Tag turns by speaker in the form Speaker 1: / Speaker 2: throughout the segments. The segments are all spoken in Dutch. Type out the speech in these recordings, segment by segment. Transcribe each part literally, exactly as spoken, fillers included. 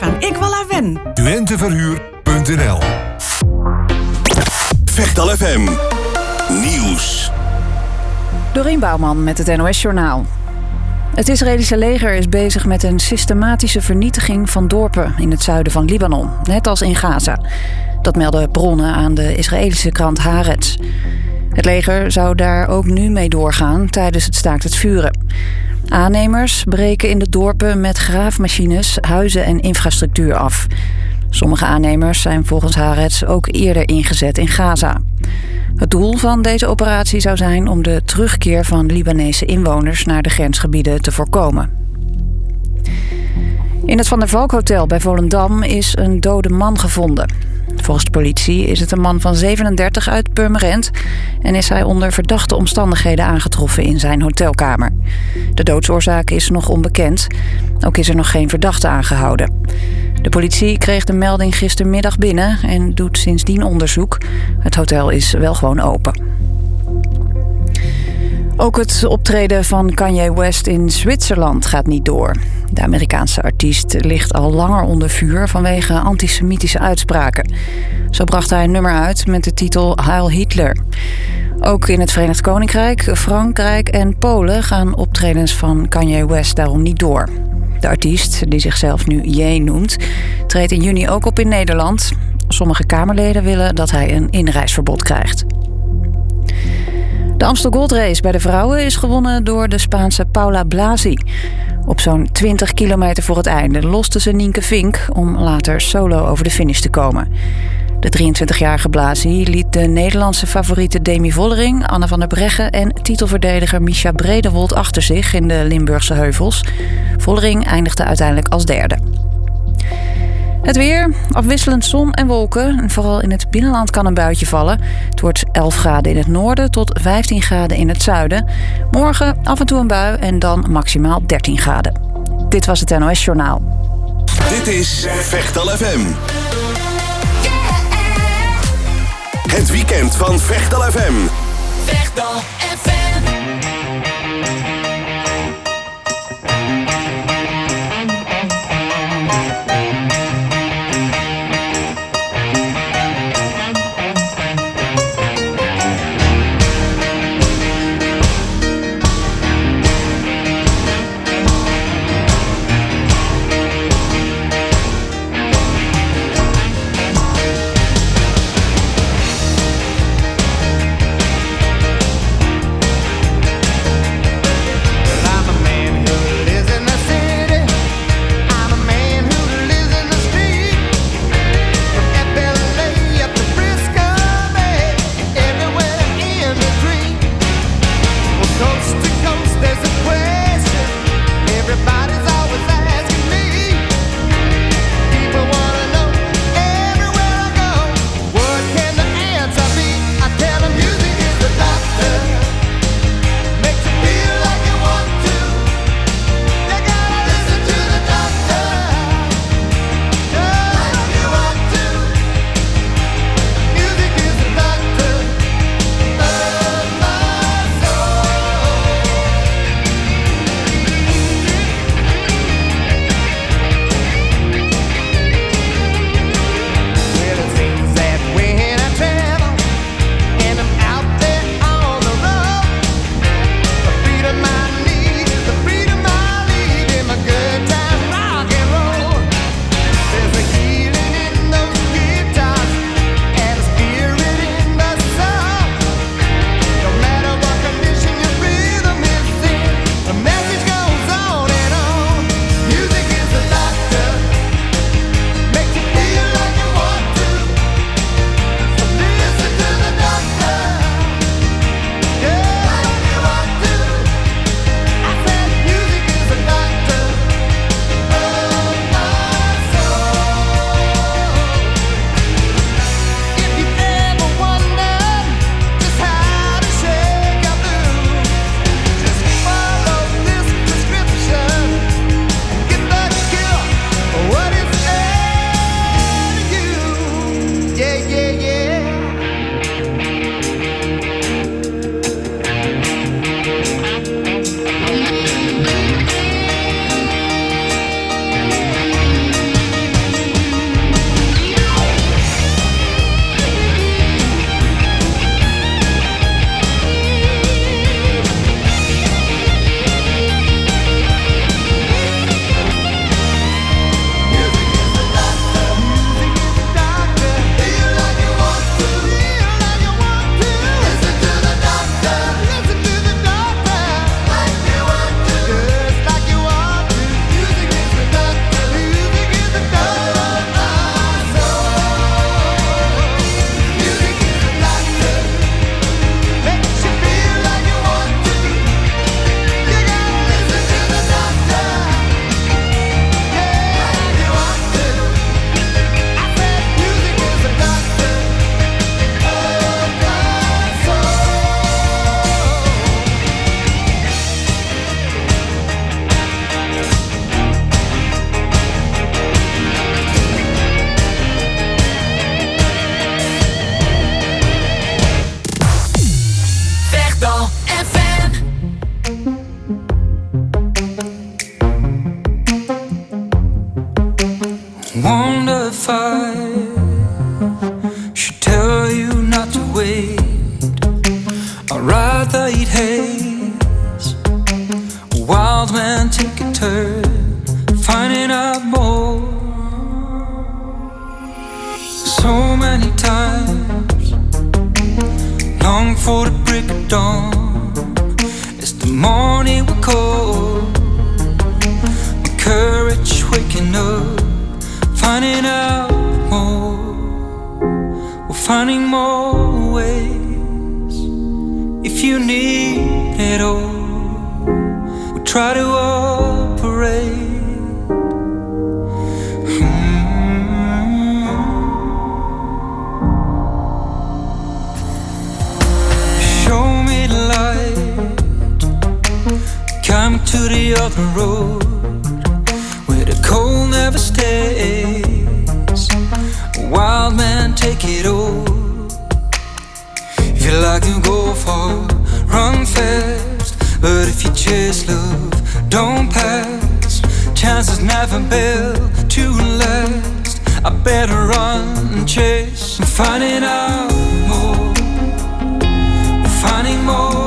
Speaker 1: kan ik wel aan wennen.
Speaker 2: Twenteverhuur punt n l.
Speaker 3: Vechtal F M Nieuws.
Speaker 4: Dorien Bouwman met het N O S-journaal. Het Israëlische leger is bezig met een systematische vernietiging van dorpen in het zuiden van Libanon, net als in Gaza. Dat melden bronnen aan de Israëlische krant Haaretz. Het leger zou daar ook nu mee doorgaan tijdens het staakt het vuren. Aannemers breken in de dorpen met graafmachines huizen en infrastructuur af. Sommige aannemers zijn volgens Haaretz ook eerder ingezet in Gaza. Het doel van deze operatie zou zijn om de terugkeer van Libanese inwoners naar de grensgebieden te voorkomen. In het Van der Valk Hotel bij Volendam is een dode man gevonden. Volgens de politie is het een man van zevenendertig uit Purmerend en is hij onder verdachte omstandigheden aangetroffen in zijn hotelkamer. De doodsoorzaak is nog onbekend. Ook is er nog geen verdachte aangehouden. De politie kreeg de melding gistermiddag binnen en doet sindsdien onderzoek. Het hotel is wel gewoon open. Ook het optreden van Kanye West in Zwitserland gaat niet door. De Amerikaanse artiest ligt al langer onder vuur vanwege antisemitische uitspraken. Zo bracht hij een nummer uit met de titel Heil Hitler. Ook in het Verenigd Koninkrijk, Frankrijk en Polen gaan optredens van Kanye West daarom niet door. De artiest, die zichzelf nu Ye noemt, treedt in juni ook op in Nederland. Sommige Kamerleden willen dat hij een inreisverbod krijgt. De Amstel Gold Race bij de vrouwen is gewonnen door de Spaanse Paula Blasi. Op zo'n twintig kilometer voor het einde loste ze Nienke Vink om later solo over de finish te komen. De drieëntwintigjarige Blasi liet de Nederlandse favoriete Demi Vollering, Anne van der Breggen en titelverdediger Mischa Bredewold achter zich in de Limburgse heuvels. Vollering eindigde uiteindelijk als derde. Het weer, afwisselend zon en wolken. En vooral in het binnenland kan een buitje vallen. Het wordt elf graden in het noorden tot vijftien graden in het zuiden. Morgen af en toe een bui en dan maximaal dertien graden. Dit was het N O S-journaal.
Speaker 3: Dit is Vechtal F M. Het weekend van Vechtal F M.
Speaker 5: Vechtal F M.
Speaker 1: out more. So many times long for the break of dawn. It's the morning we call. My courage waking up, finding out more. We're finding more ways. If you need it all, we try to operate. Coming to the other road, where the cold never stays. A wild man, take it all. If you like to go far, run fast. But if you chase love, don't pass. Chances never built to last. I better run and chase. I'm finding out more, I'm finding more.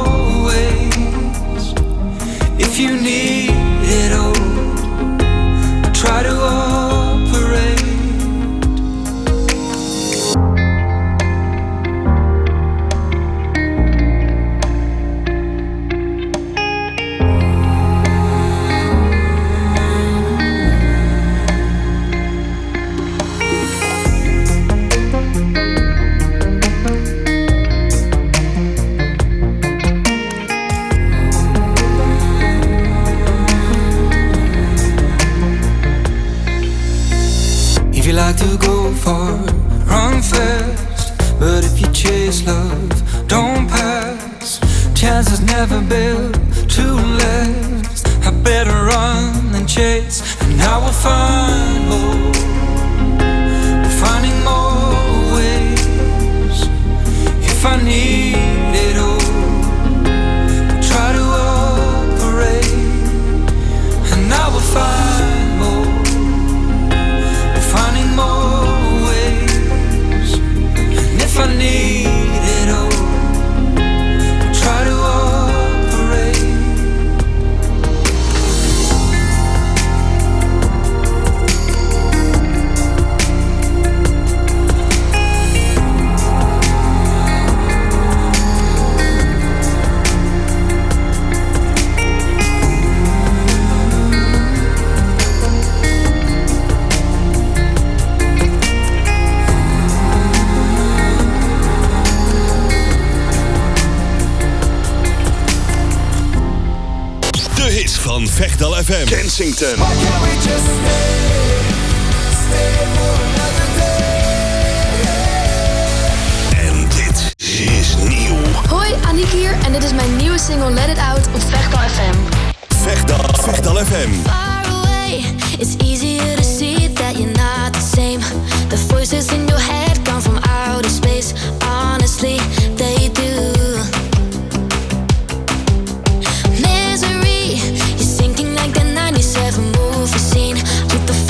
Speaker 1: If you need it all, try to operate. If you like to go far, run fast. But if you chase love, don't pass. Chances never built to last. I better run than chase, and I will find more. We're finding more ways. If I need it all, we'll try to operate, and I will find more. Finding more ways. And if I need it all, I'll try to operate.
Speaker 3: Van Vechtal F M. Kensington. En dit is nieuw.
Speaker 6: Hoi, Aniek hier en dit is mijn nieuwe single Let It Out op Vechtal F M.
Speaker 3: Vechtal, Vechtal F M.
Speaker 7: Far away, it's easier to see that you're not the same. The voices in your head come from outer space. Honestly, they do. Misery, you're sinking like the ninety-seven movie scene. With the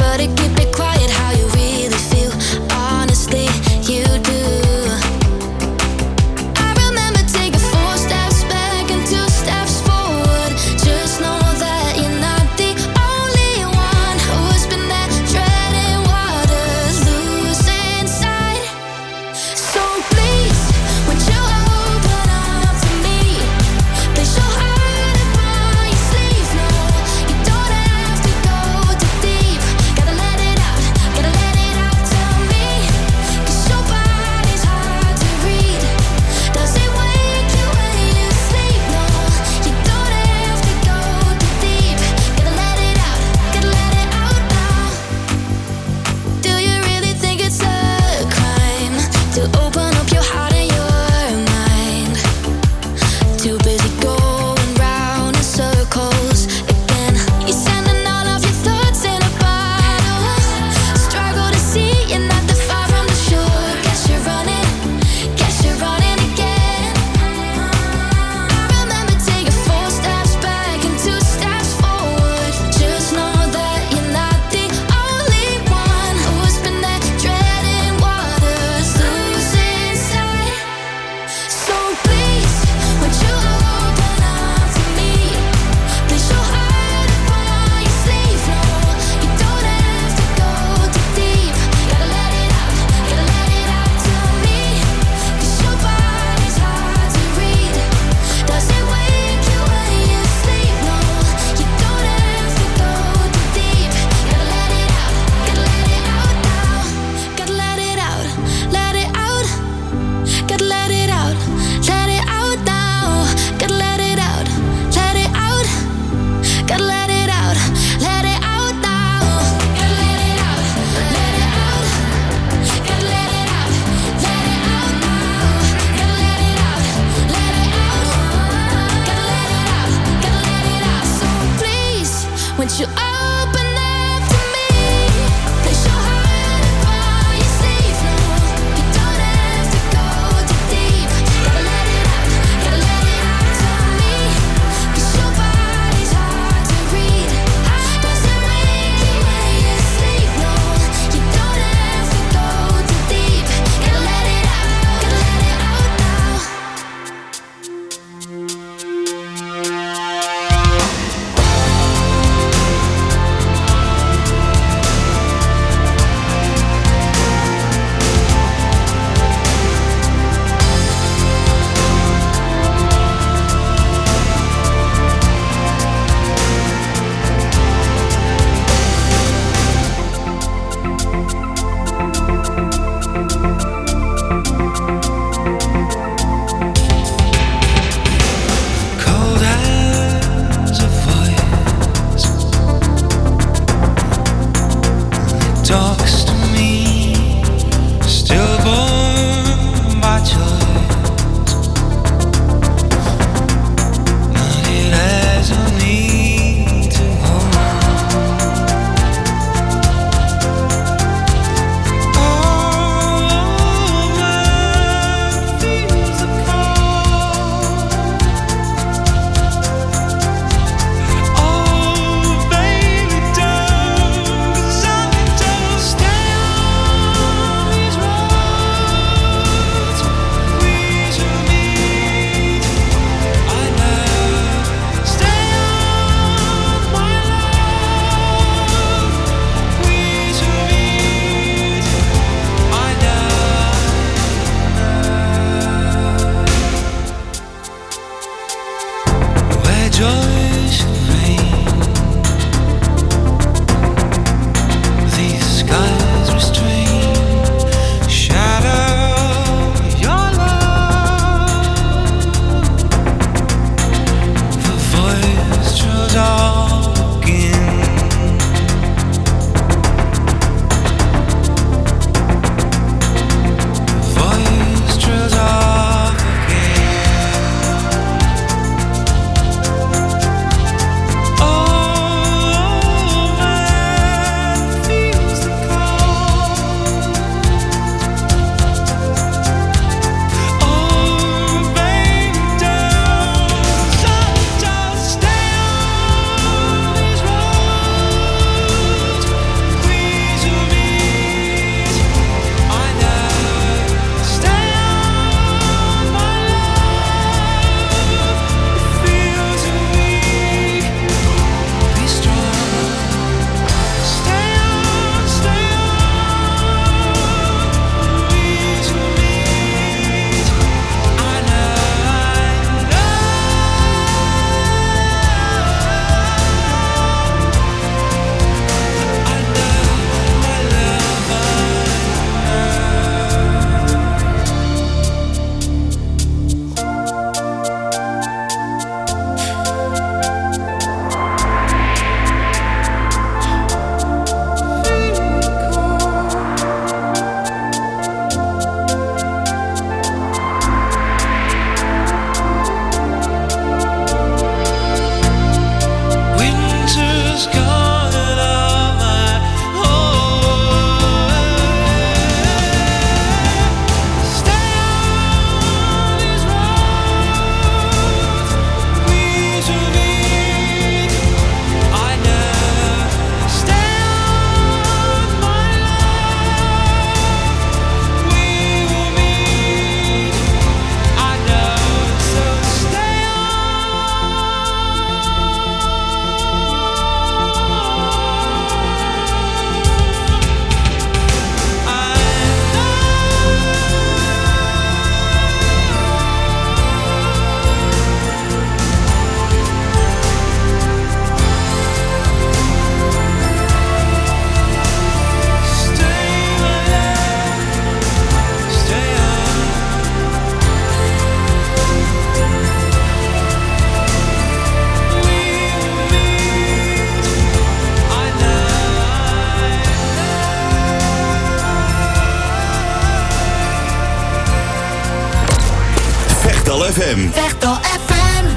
Speaker 3: F M.
Speaker 5: Vechtal F M.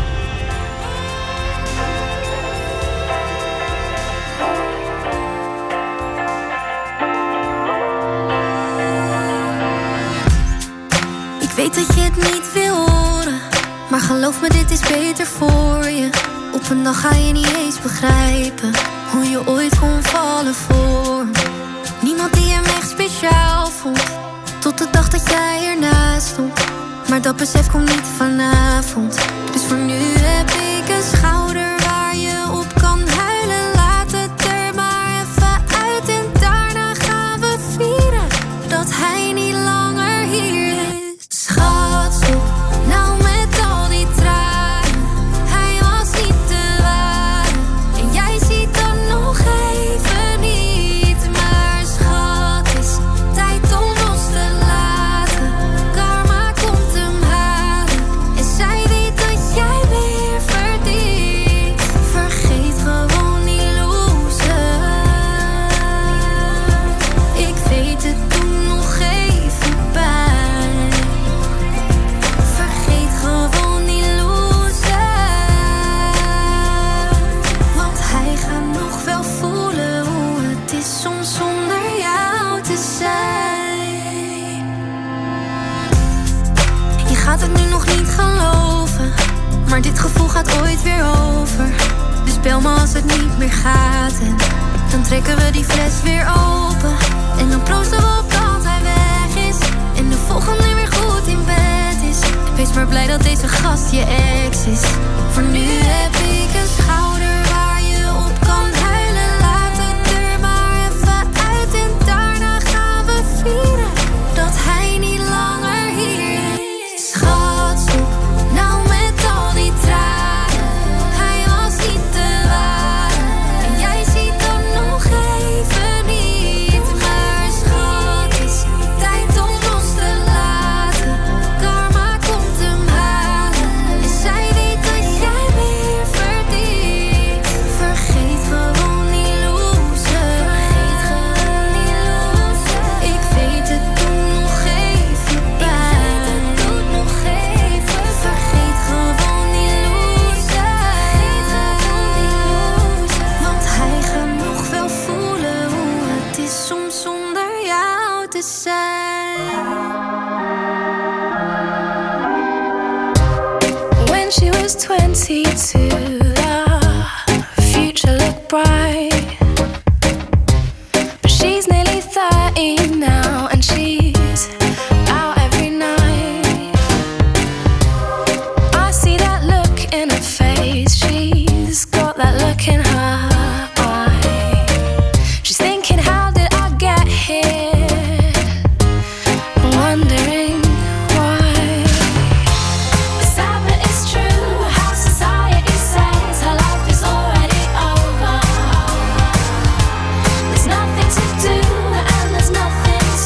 Speaker 7: Ik weet dat je het niet wil horen, maar geloof me, dit is beter voor je. Op een dag ga je niet eens begrijpen hoe je ooit kon vallen voor me. Niemand die hem echt speciaal vond, tot de dag dat jij ernaast stond. Maar dat besef komt niet vanavond. Dus voor nu heb ik een schouder waar je op kan huilen. Laat het er maar even uit en daarna gaan we vieren dat hij niet langer hier is. Schat, stop nou met al die tranen. Hij was niet te waar en jij ziet dan nog even niet. Maar schat, is tijd om los te laten. Karma komt hem halen en zij weet dat jij weer verdient. Vergeet gewoon die loser. Ik weet het, doe nog even pijn. Vergeet gewoon die loser. Want hij gaat nog wel voelen hoe het is om zonder jou te zijn. Je gaat het nu nog niet geloven, maar dit gevoel gaat ooit weer over. Dus bel me als het niet meer gaat en dan trekken we die fles weer open. En dan proosten we op dat hij weg is en de volgende weer goed in bed is. Wees maar blij dat deze gast je ex is. Voor nu heb ik een schouder waar je op kan huilen. Laat het er maar even uit en daarna gaan we vieren dat hij niet langer hier is. Schat, stop nou met al die tranen. Hij was niet te waar en jij ziet dan nog even niet. Maar schat, is tijd om los te laten. Karma komt hem halen en zij weet dat jij weer verdient. Vergeet gewoon die loser. Ik weet het, doe nog even pijn. Vergeet gewoon die loser. Want hij gaat nog wel voelen hoe het is om zonder jou te zijn.
Speaker 8: When she was twenty-two, the future looked bright. But she's nearly thirty now, and she's out every night. I see that look in her face, she's got that look in her eye. She's thinking, how did I get here? Wondering why. Sad but it's true, how society says her life is already over. There's nothing to do and there's nothing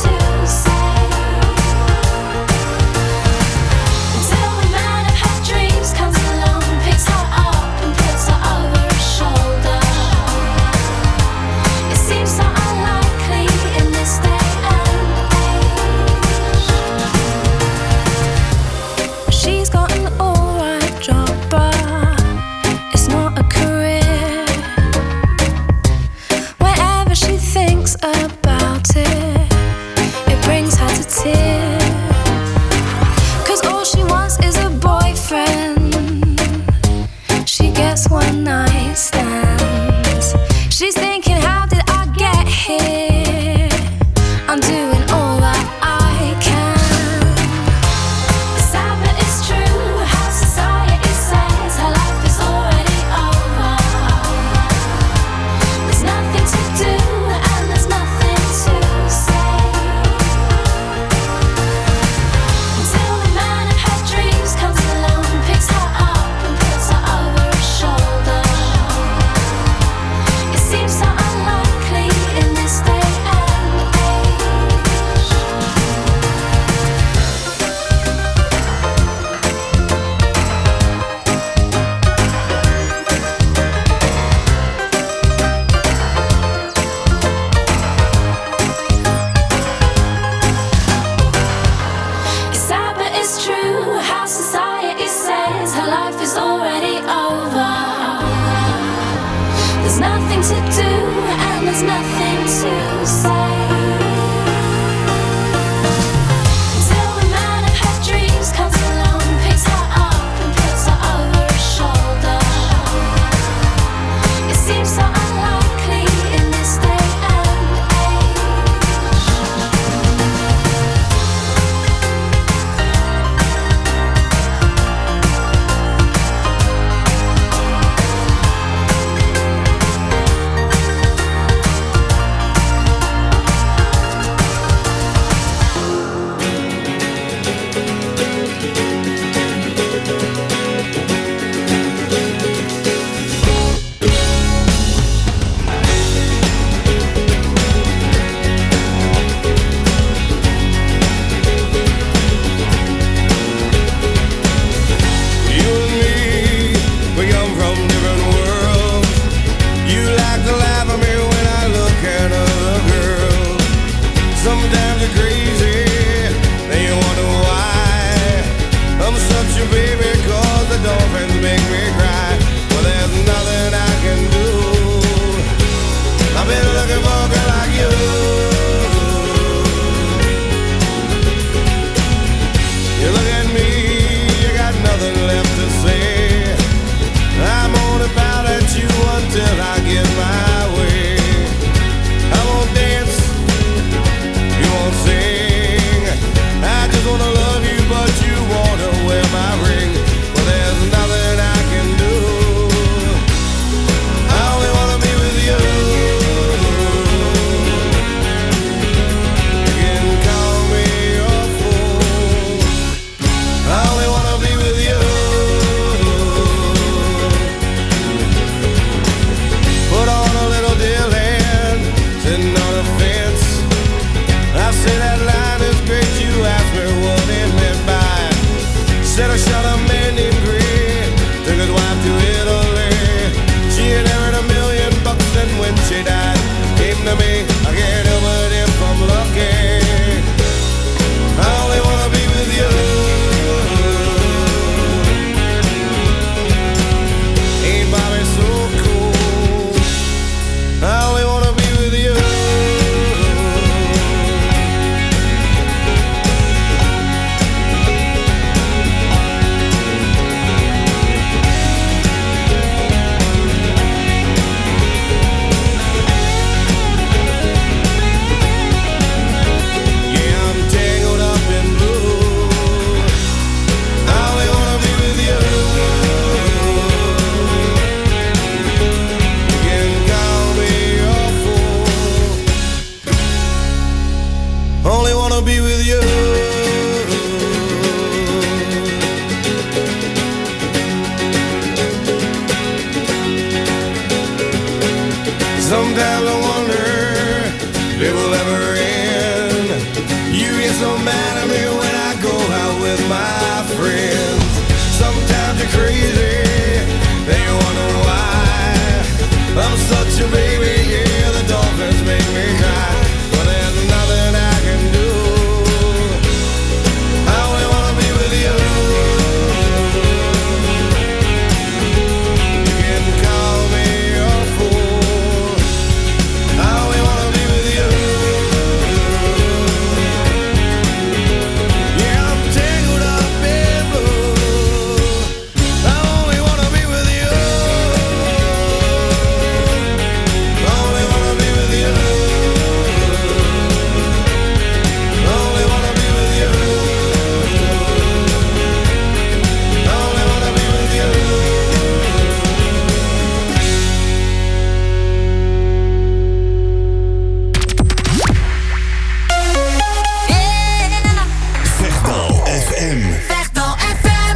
Speaker 9: wanna be with you. Sometimes I wonder if it will ever end. You get so mad at me when I go out with my friends. Sometimes you're crazy, then you wonder why. I'm such a baby, yeah, the dolphins make me cry. But there's nothing I can do. I only wanna be with you. You can call me a fool. I only wanna be with you. Yeah, I'm tangled up in blue. I only wanna be with you. I only wanna be with you. I only wanna be with you. I only wanna be with you.
Speaker 3: Vechtdal F M.
Speaker 5: Vechtdal F M.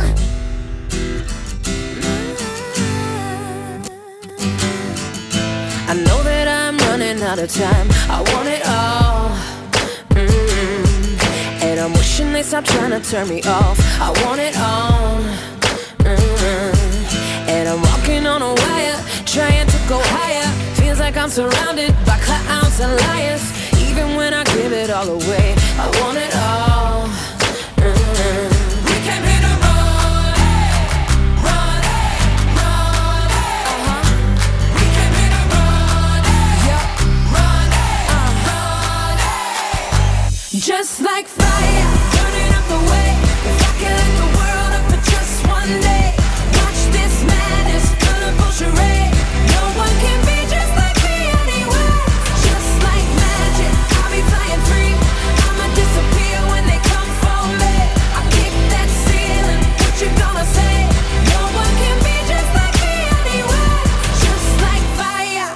Speaker 8: I know that I'm running out of time. I want it all. Mm-hmm. And I'm wishing they stop trying to turn me off. I want it all. Mm-hmm. And I'm walking on a wire, trying to go higher. Feels like I'm surrounded by clowns and liars. Even when I give it all away, I want it all. Mm-hmm. We came here to run, run, run. Uh-huh. We came here to run, yeah, run, uh-huh. Just like fire, burning up the way. If I could light the world up for just one day, watch this madness, colorful charade. No one can be just like me anyway. Just like magic, I'll be flying free. I'ma disappear when they come for me. I kick that ceiling, what you gonna say? No one can be just like me anyway. Just like fire.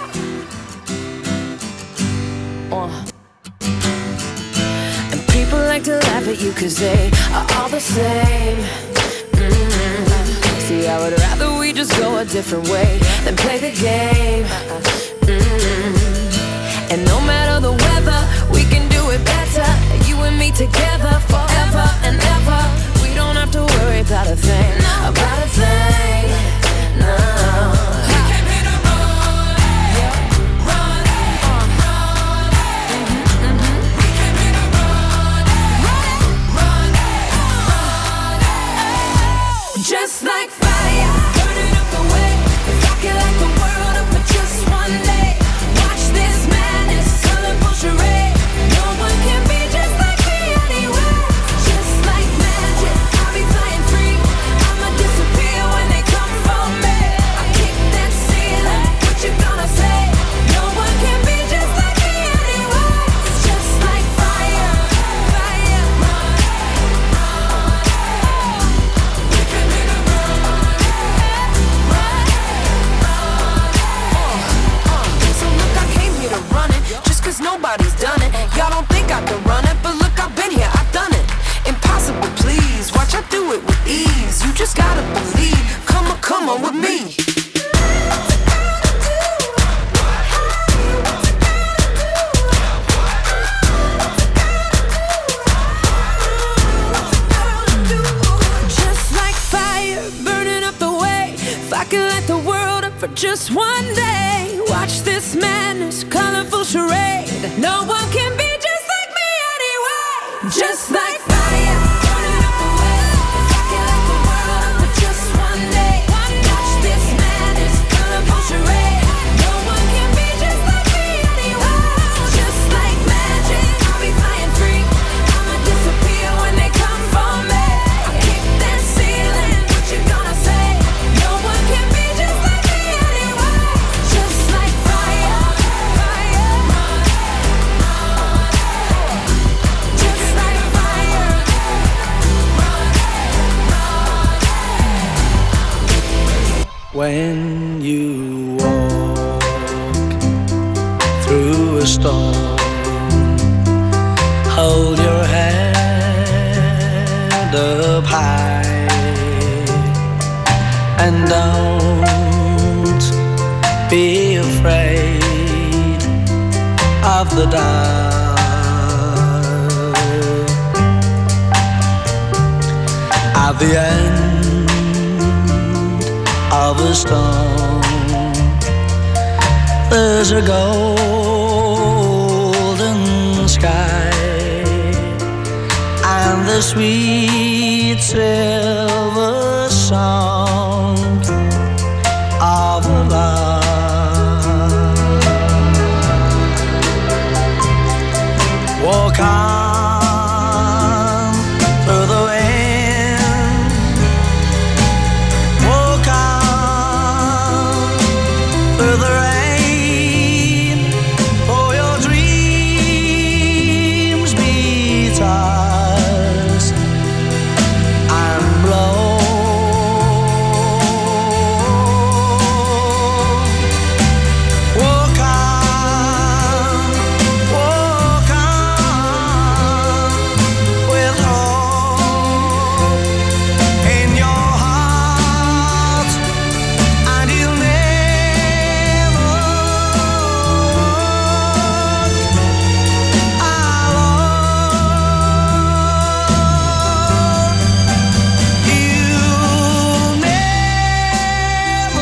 Speaker 8: Uh. And people like to laugh at you cause they are all the same. Mm-hmm. See, I would rather we just go a different way than play the game. Mm-hmm. And no matter the weather, we can do it better. You and me together forever and ever. We don't have to worry about a thing, about a thing, no. We came here to run, yeah, run, run. Mm-hmm, mm-hmm. We came here to run, run, run. Just like fire, burning up the way. If I could light the world up for just one day, watch this madness, colorful charade. No one can be just like me anyway. Just like magic, I'll be flying free. I'ma disappear when they come for me. I kick that ceiling, what you gonna say? No one can be just like me anyway. Just like fire, fire, run, run. We came here to run, run, run. So look, I came here to run it, just cause nobody's done it. Y'all don't think I can run it, but look, I've been here, I've done it. Impossible, please, watch I do it with ease. You just gotta believe, come on, come on with me. Just like fire, burning up the way. If I could light the world up for just one day, watch this madness, colorful charade. No one can be just like me anyway. Just like fire, burning up the way. If I could light the world up for just one day, watch this madness, colorful charade. No one can be just like me anyway. Just like magic, I'll be flying free. I'ma disappear when they come for me. I kick that ceiling, what you gonna say? No one can be just like me anyway. Just like fire, fire, run, run. Just like fire, run, run.
Speaker 10: When you walk through a storm, hold your head don't be afraid of the dark. At the end of a storm, there's a golden sky and the sweet silver song of love. Walk on through the wind, walk on through the rain, for your dreams be tossed and blown. Walk on, walk on, with hope in your heart, and you'll never walk alone. You'll never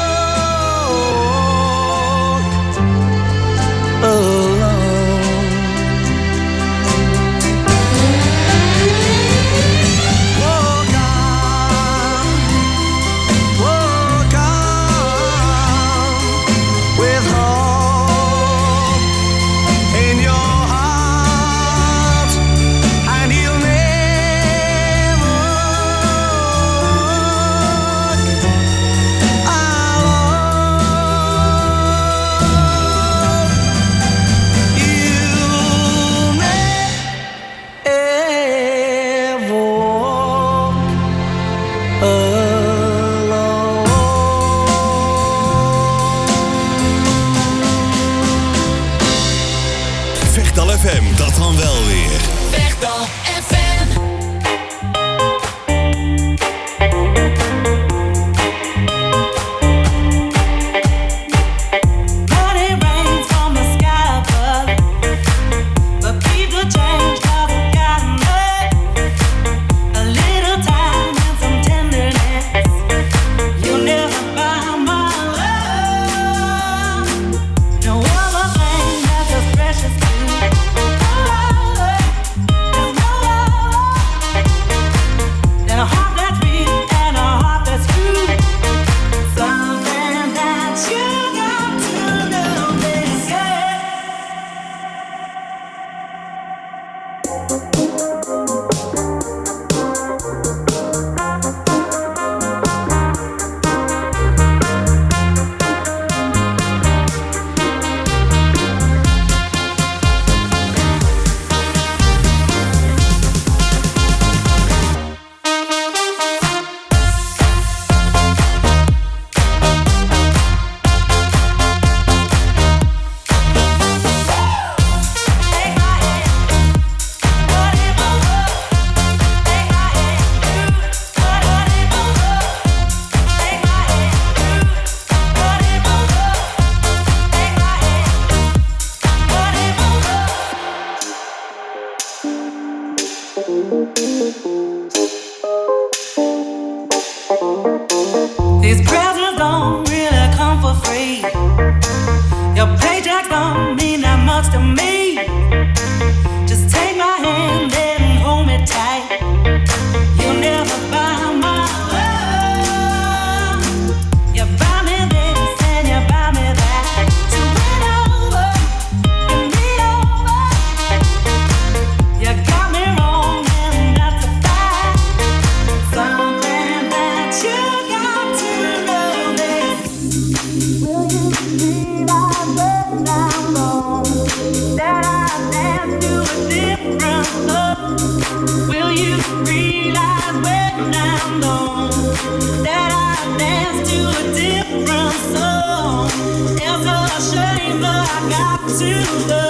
Speaker 10: walk alone. Walk on, walk on, with hope in your heart, and you'll never walk alone. You'll never walk
Speaker 3: Vechtal F M, dat dan wel weer.
Speaker 5: Vechtal F M.
Speaker 8: Money rains from the sky above, but people change 'cause of kindness. A little time and some tenderness, you'll never buy my love. No other thing that's as precious to me. There's no love than a heart that's real and a heart that's true. Something that you got to know, they say. Take my hand, put it over. Take my hand, put it over. Take my hand, put it over. Take my hand, put it over. These presents don't really come for free. Your paycheck don't mean that much to me. Just take my hand and hold me tight. You'll never buy my love. You buy me this and you buy me that. So win over, win me over. You got me wrong and that's a fact. Something that you got to know this. Will you realize when I'm gone that I dance to a different love? Will you realize when I'm gone that I dance to a different song? It's a shame that I got to know.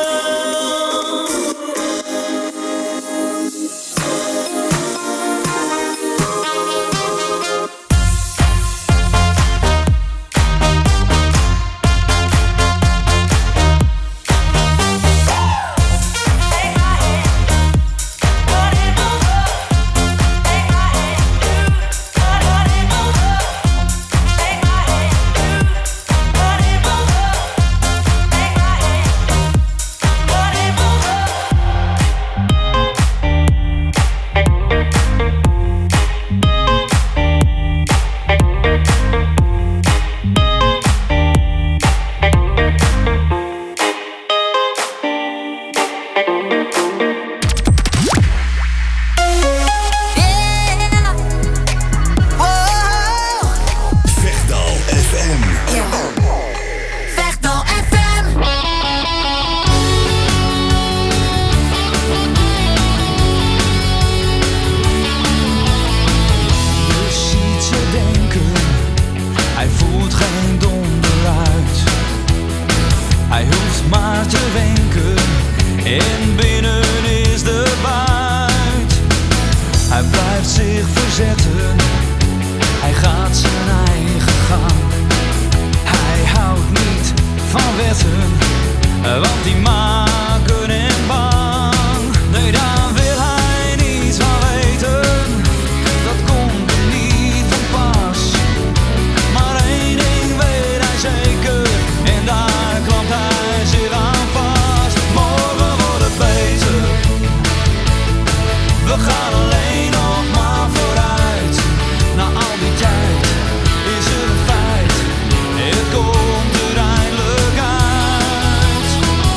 Speaker 1: en binnen is de buit. Hij blijft zich verzetten, hij gaat zijn eigen gang. Hij houdt niet van wetten, want die maken hem bang. Nee, daar wil hij niets van weten, dat komt er niet van pas. Maar één ding weet hij zeker, en daar klampt hij zich aan vast. Morgen wordt het beter, we gaan alleen nog maar vooruit. Na al die tijd is het een feit, het komt er eindelijk uit.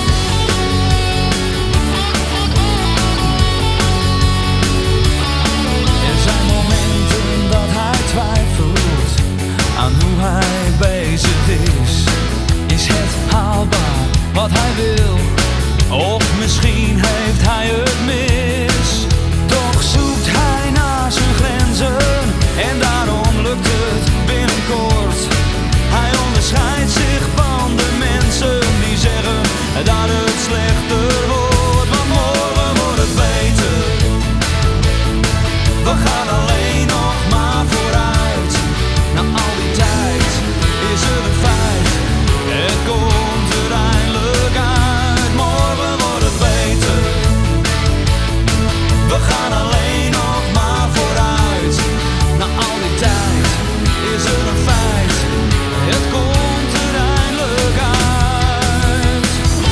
Speaker 1: Er zijn momenten dat hij twijfelt aan hoe hij bezig is. Is het haalbaar wat hij wil? Of misschien heeft hij het mis. Toch zoekt hij naar zijn grenzen en daarom lukt het binnenkort. Hij onderscheidt zich van de mensen die zeggen dat het slechter wordt. Want morgen wordt het beter, we gaan alleen nog maar vooruit. Na al die tijd is het een feit, het komt er eindelijk uit. Morgen wordt het beter, we gaan alleen nog maar vooruit. Na al die tijd is het een feit, het komt er eindelijk uit.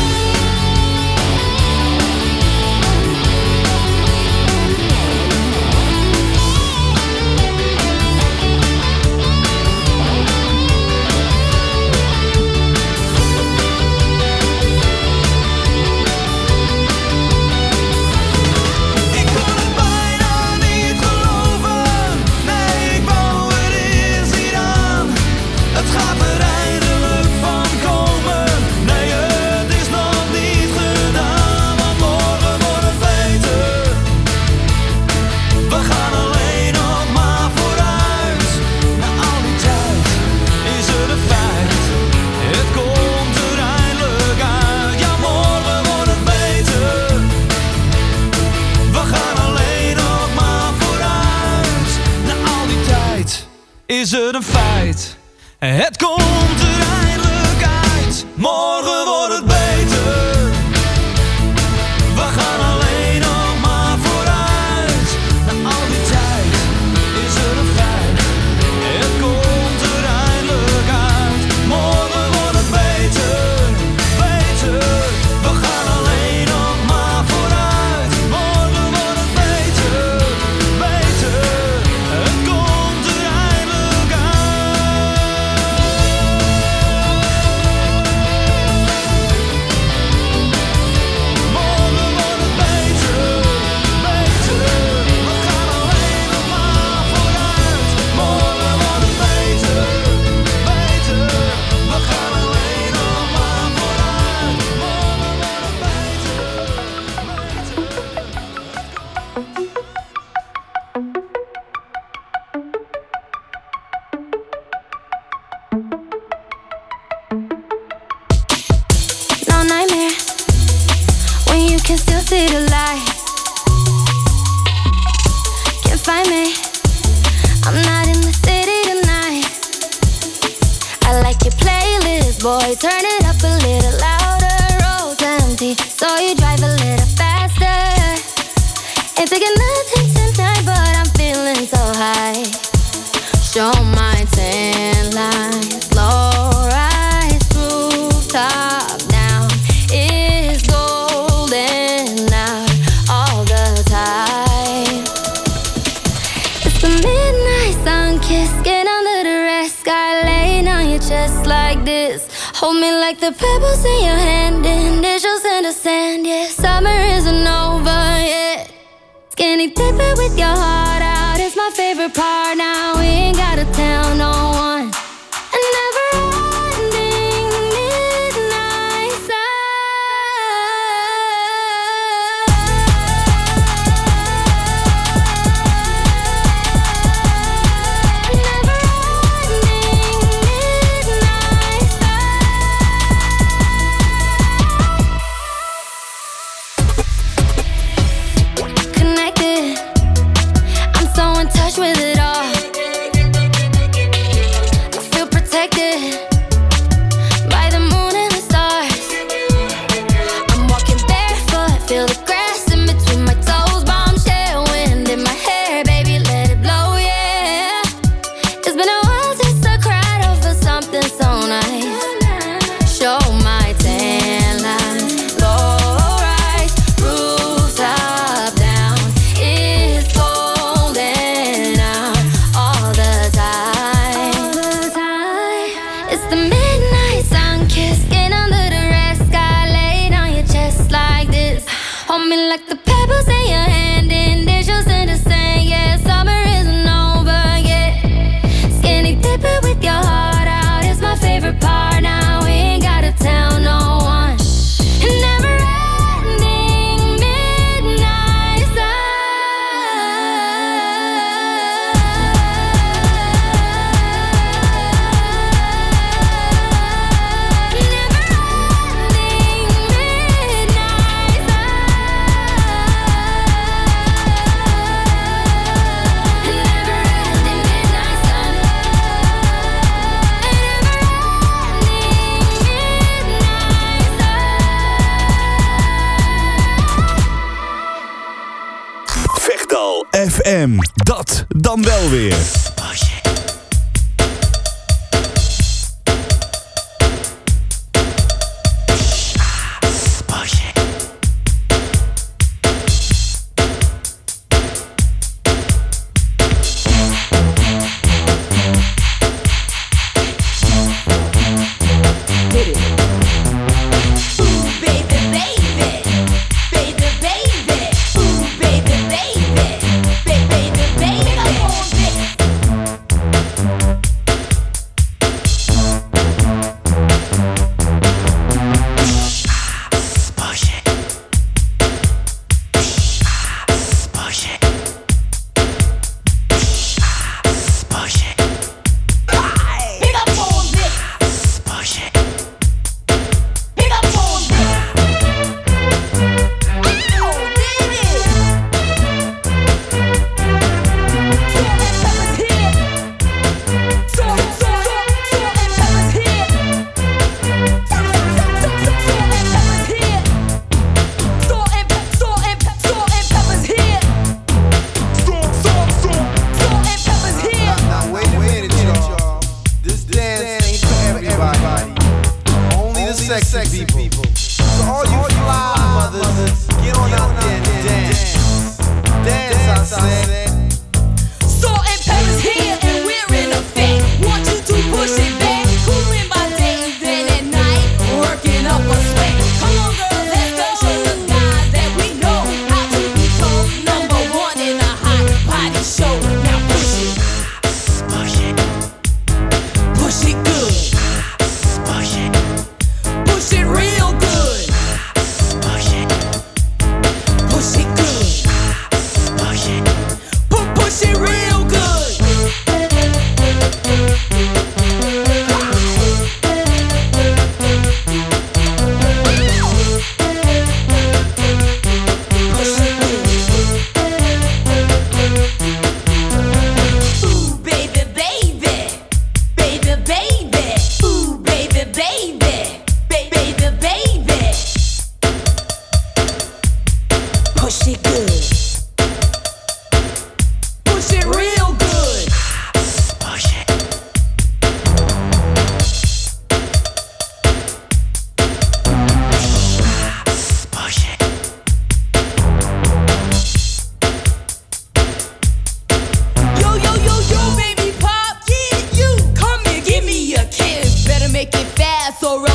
Speaker 1: Ik kon het bijna niet geloven, nee, ik wou er eerst niet aan. Het gaat er eindelijk van komen, nee, het is nog niet gedaan. Want morgen wordt het beter, we gaan alleen nog maar vooruit. Na al die tijd is het een feit, het komt er eindelijk uit. Ja, morgen wordt het beter, we gaan alleen nog maar vooruit. Na al die tijd is het een feit, het komt er eindelijk uit. Morgen wordt het beter, we gaan alleen nog maar vooruit. Na al die tijd is het een feit, het komt er eindelijk uit. Morgen wordt het beter, beter, we gaan alleen nog maar vooruit. Morgen wordt het beter, beter, het komt er eindelijk uit. Morgen wordt het beter, beter, we gaan alleen nog maar vooruit. Morgen wordt het beter, beter, we gaan alleen nog maar vooruit. Morgen wordt het
Speaker 7: No nightmare when you can still see the light. Can't find me, I'm not in the city tonight. I like your playlist, boy, turn it up a little louder. Road's empty, so you drive a little faster. Ain't taking nothing tonight, but I'm feeling so high. Show my tan lines, low rise, rooftop down. It's golden out all the time. It's the midnight sun kiss, get under the red sky, laying on your chest like this. Hold me like the pebbles in your hand, initials in the sand. Yeah, summer isn't over yet. Skinny dipping with your heart out is my favorite part. Now we ain't gotta tell no one. A never-ending midnight sun. Never-ending midnight sun. rush with it all. I feel protected by the moon and the stars. I'm walking barefoot, feel the grass in between my toes. Bombshell wind in my hair, baby, let it blow, yeah. It's been a while since I cried over something so nice. Show my tan line, low rise, rooftop down. It's golden out all the time. All the time. It's the midnight sun kiss, skin under the red sky, laid on your chest like this. Hold me like the pebbles in your hand, initials in the sand. Yeah, summer isn't over yet. Skinny dipping with your heart out is my favorite part. Now we ain't gotta tell no one. Never ending midnight sun.
Speaker 3: Vechtal F M, dat dan wel weer.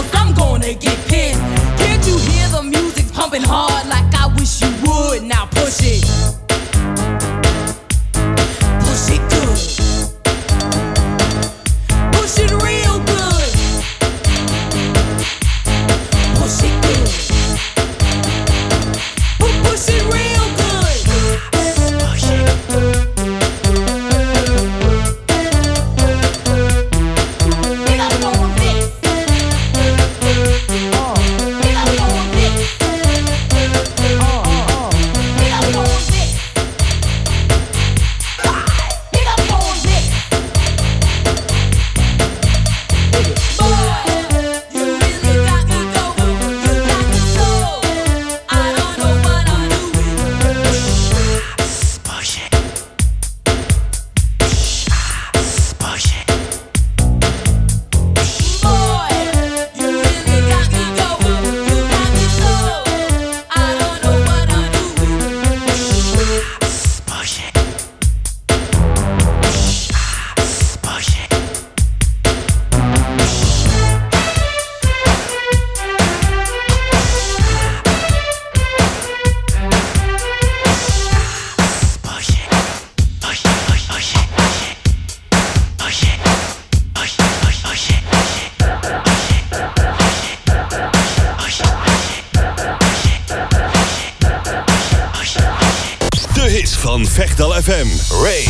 Speaker 8: Get pissed. Can't you hear the music pumping hard like I wish you would? Now push
Speaker 3: Vechtal F M. Ray.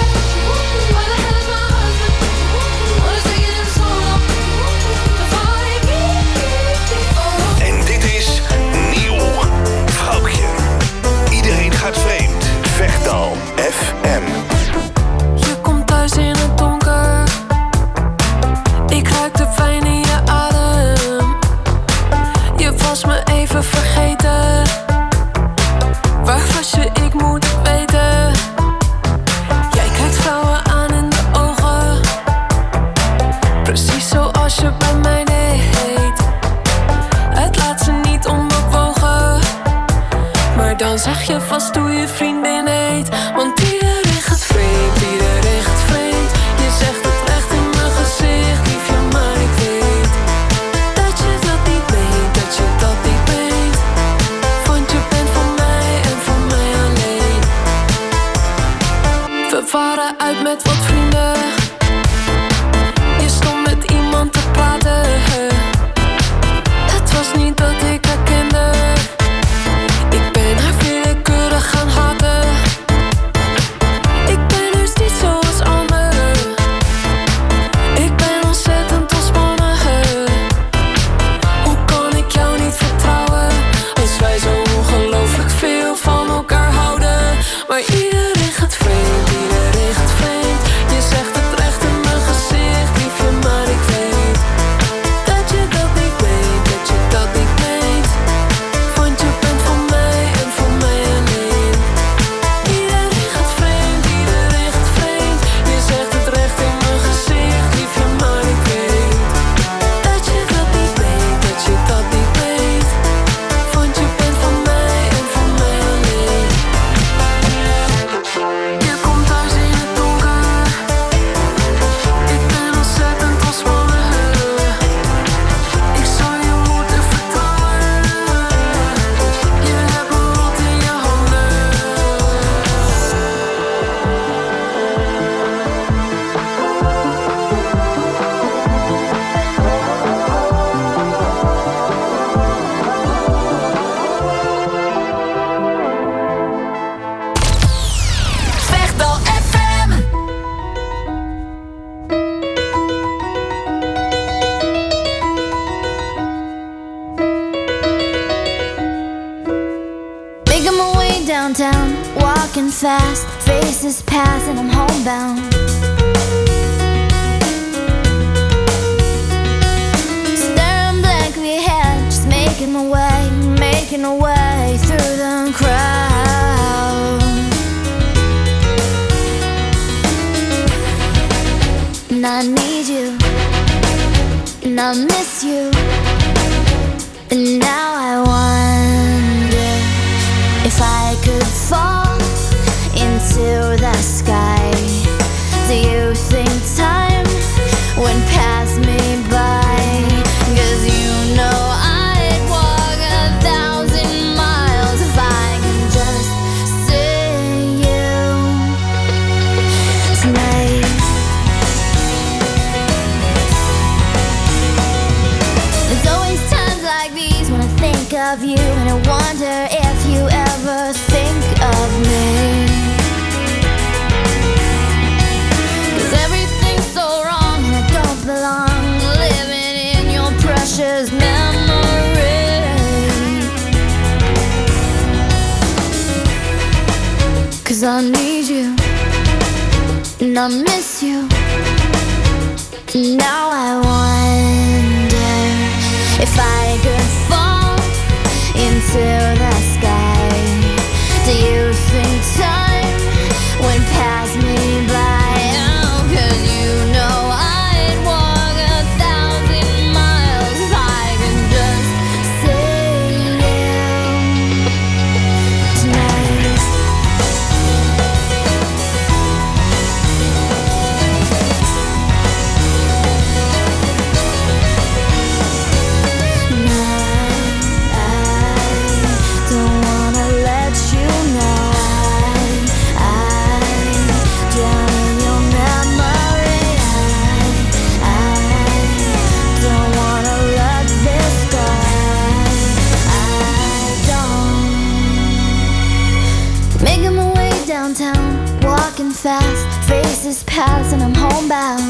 Speaker 3: En dit is nieuw. Vrouwtje. Iedereen gaat vreemd. Vechtal F M.
Speaker 8: Je komt thuis in het donker. Ik ruik de pijn in je adem. Je was me even vergeten. Waar was je? Ik moet het weten. Jij kijkt vrouwen aan in de ogen. Precies zoals je bij mij deed. Het laat ze niet onbewogen. Maar dan zeg je vast hoe je vriendin heet. Want iedereen gaat vreemd, iedereen gaat vreemd. Je zegt het echt in mijn gezicht, liefje, maar ik weet dat je dat niet meent, dat je dat niet meent. Want je bent van mij en van mij alleen. We waren uit met wat vrienden. Je stond met iemand te praten. Het was niet dat ik haar kende. Ik ben haar willekeurig gaan haten. Ik ben dus niet zoals anderen. Ik ben ontzettend ontspannen. Hoe kan ik jou niet vertrouwen als wij zo ongelooflijk veel van elkaar houden? Maar iedereen gaat vreemd, iedereen gaat vreemd. Je zegt het recht in mijn gezicht, liefje, maar ik weet dat je dat niet meent, dat je dat niet meent. Want je bent van mij en van mij alleen. Iedereen gaat vreemd, iedereen gaat vreemd. Je zegt het recht in mijn gezicht, liefje, maar ik weet dat je dat niet meent, dat je dat niet meent. Want je bent van mij en van mij alleen. Je komt thuis in het donker. Ik ben ontzettend ontspannen. Ik zou je moeten vertrouwen. Je hebt mijn lot in je handen.
Speaker 5: Vechtal F M.
Speaker 7: Making my way downtown, walking fast, faces pass and I'm homebound. Staring blankly ahead, just making my way, making my way through the crowd. And I need you, and I miss you, and now I wonder if I could fall into the sky. Do you think time went past me by? 'Cause you know I'd walk a thousand miles if I could just see you tonight. There's always times like these when I think of you, and I wonder if you ever think of me. 'Cause everything's so wrong and I don't belong, living in your precious memory. 'Cause I need you and I miss you. Now I wonder if I could fall into the sky. Do you think time went past me by? Oh, 'cause you know I'd walk a thousand miles if I could just see you tonight. downtown, walking fast, faces pass and I'm homebound.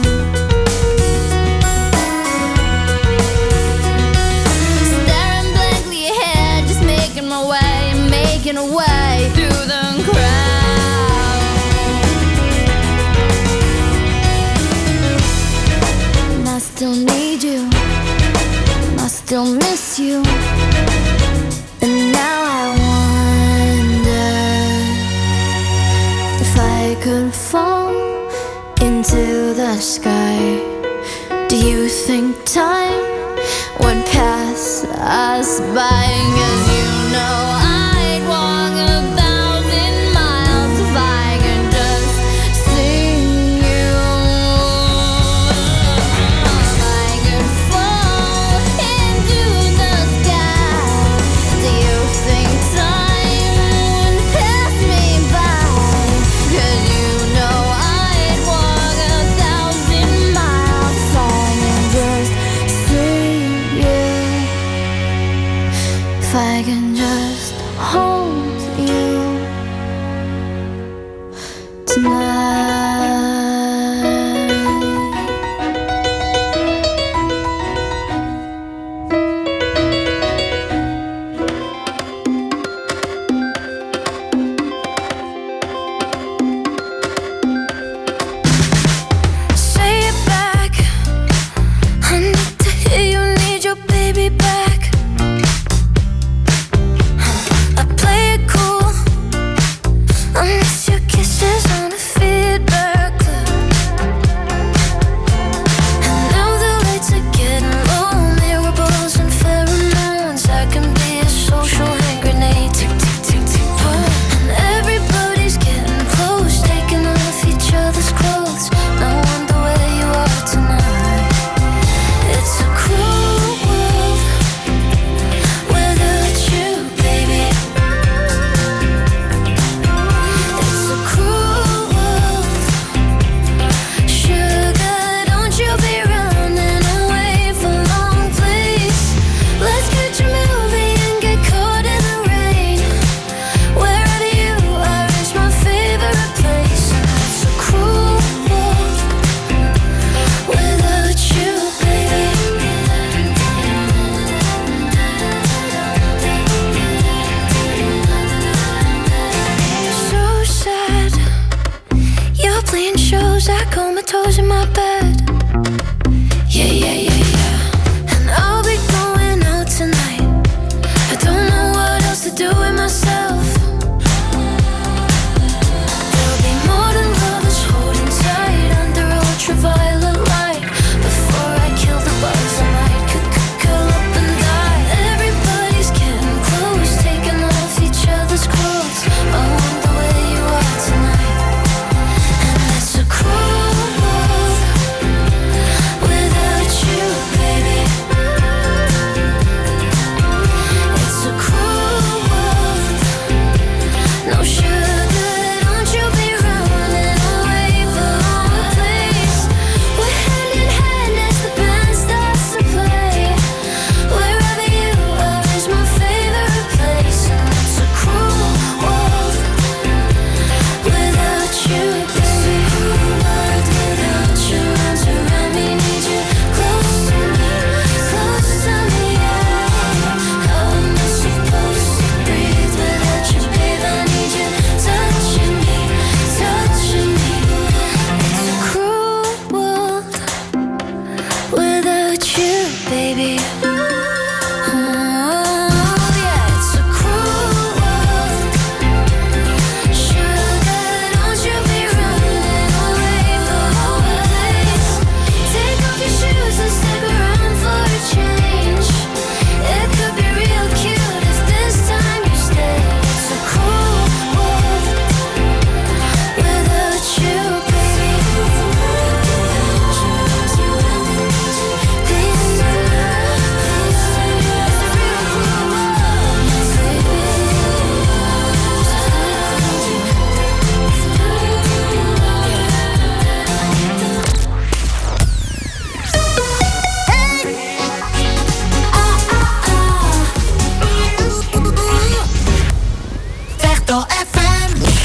Speaker 7: Staring blankly ahead, just making my way, making a way through the crowd. And I still need you, and I still miss you. And now I wonder if I could fall into the sky. Do you think time would pass us by? 'Cause you know I'd walk a thousand miles if I could just see you. If I could fall into the sky, do you think time would pass me by? 'Cause you know I'd walk a thousand miles if I could just see you. If I can just hold you tonight. Say it back. I need to hear you need your baby back. I play it cool. I miss your kisses on the feedback loop. And now the lights are getting low, miracles and pheromones. I can be a social hand grenade. Tick, tick, tick, tick, boom. And everybody's getting close, taking off each other's clothes. I wonder where you are tonight. It's a cruel world without you, baby. It's a cruel world. Sugar, don't you be running away for long, please. Let's catch a movie and get caught in the rain. Wherever you are is my favorite place. It's a cruel world without you, baby. So sad. You're playing shows at comatose in my bed. Yeah, yeah, yeah, yeah. And I'll be going out tonight. I don't know what else to do with myself. There'll be more than lovers holding tight under ultraviolet light. Before I kill the buzz, I might c- c- curl up and die. Everybody's getting close, taking off each other's clothes. I wonder where you are tonight. And it's a cruel world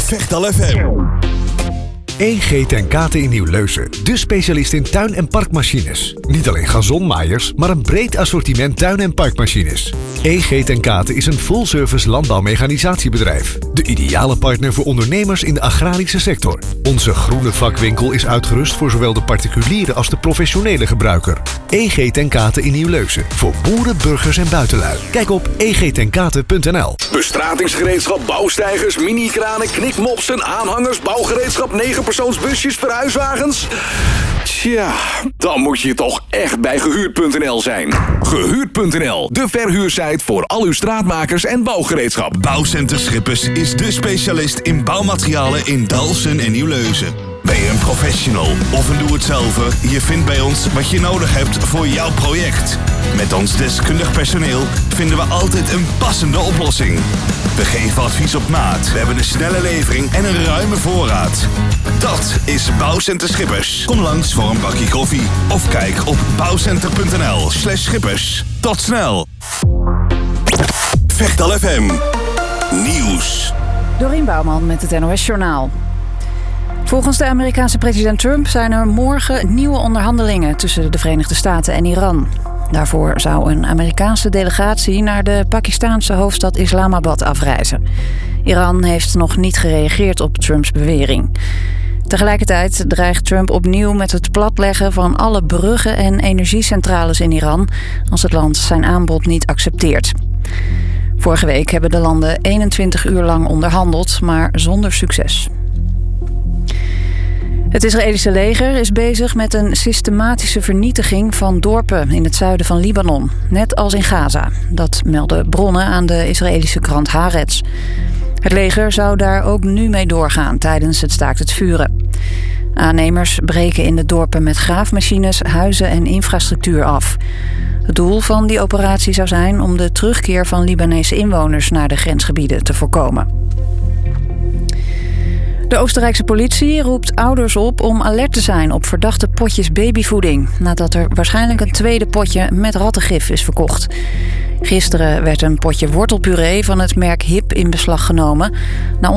Speaker 3: Vechtal F M.
Speaker 2: E G ten Kate in Nieuw-Leusen. De specialist in tuin- en parkmachines. Niet alleen gazonmaaiers, maar een breed assortiment tuin- en parkmachines. E G ten Kate is een full-service landbouwmechanisatiebedrijf. De ideale partner voor ondernemers in de agrarische sector. Onze groene vakwinkel is uitgerust voor zowel de particuliere als de professionele gebruiker. E G ten Kate in Nieuw-Leusen. Voor boeren, burgers en buitenlui. Kijk op e g ten kate punt n l.
Speaker 3: Bestratingsgereedschap, bouwsteigers, mini-kranen, knikmopsen, aanhangers, bouwgereedschap, negenpersoonsbusjes, verhuiswagens. Tja, dan moet je toch echt bij gehuurd punt n l zijn. Gehuurd punt n l, de verhuursite voor al uw straatmakers en bouwgereedschap.
Speaker 11: Bouwcenter Schippers is de specialist in bouwmaterialen in Dalfsen en Nieuw-Leusen. Ben je een professional of een doe-het-zelver? Je vindt bij ons wat je nodig hebt voor jouw project. Met ons deskundig personeel vinden we altijd een passende oplossing. We geven advies op maat. We hebben een snelle levering en een ruime voorraad. Dat is Bouwcenter Schippers. Kom langs voor een bakje koffie. Of kijk op bouwcenter punt n l slash schippers. Tot snel.
Speaker 3: Vechtal F M. Nieuws.
Speaker 4: Dorien Bouwman met het N O S Journaal. Volgens de Amerikaanse president Trump zijn er morgen nieuwe onderhandelingen tussen de Verenigde Staten en Iran. Daarvoor zou een Amerikaanse delegatie naar de Pakistaanse hoofdstad Islamabad afreizen. Iran heeft nog niet gereageerd op Trumps bewering. Tegelijkertijd dreigt Trump opnieuw met het platleggen van alle bruggen en energiecentrales in Iran als het land zijn aanbod niet accepteert. Vorige week hebben de landen eenentwintig uur lang onderhandeld, maar zonder succes. Het Israëlische leger is bezig met een systematische vernietiging van dorpen in het zuiden van Libanon, net als in Gaza. Dat melden bronnen aan de Israëlische krant Haaretz. Het leger zou daar ook nu mee doorgaan tijdens het staakt het vuren. Aannemers breken in de dorpen met graafmachines, huizen en infrastructuur af. Het doel van die operatie zou zijn om de terugkeer van Libanese inwoners naar de grensgebieden te voorkomen. De Oostenrijkse politie roept ouders op om alert te zijn op verdachte potjes babyvoeding, nadat er waarschijnlijk een tweede potje met rattengif is verkocht. Gisteren werd een potje wortelpuree van het merk Hip in beslag genomen na